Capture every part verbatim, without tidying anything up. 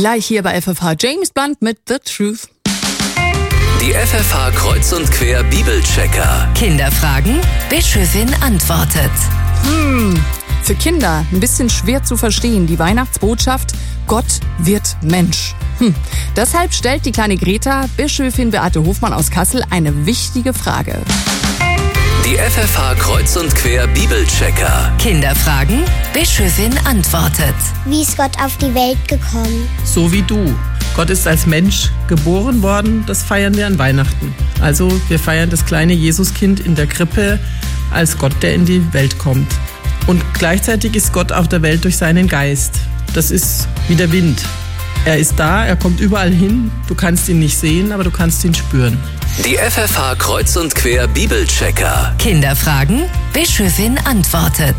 Gleich hier bei F F H James Blunt mit The Truth. Die F F H Kreuz und Quer Bibelchecker. Kinderfragen, Bischöfin antwortet. Hm, für Kinder ein bisschen schwer zu verstehen, die Weihnachtsbotschaft, Gott wird Mensch. Hm. Deshalb stellt die kleine Greta Bischöfin Beate Hofmann aus Kassel eine wichtige Frage. Die F F H Kreuz und Quer Bibelchecker. Kinderfragen, Bischöfin antwortet. Wie ist Gott auf die Welt gekommen? So wie du. Gott ist als Mensch geboren worden, das feiern wir an Weihnachten. Also wir feiern das kleine Jesuskind in der Krippe als Gott, der in die Welt kommt. Und gleichzeitig ist Gott auf der Welt durch seinen Geist. Das ist wie der Wind. Er ist da, er kommt überall hin. Du kannst ihn nicht sehen, aber du kannst ihn spüren. Die F F H Kreuz und Quer Bibelchecker. Kinderfragen, Bischöfin antwortet.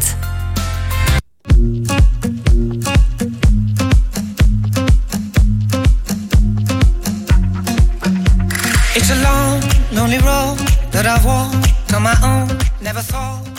It's a long, lonely road that I've walked on my own, never thought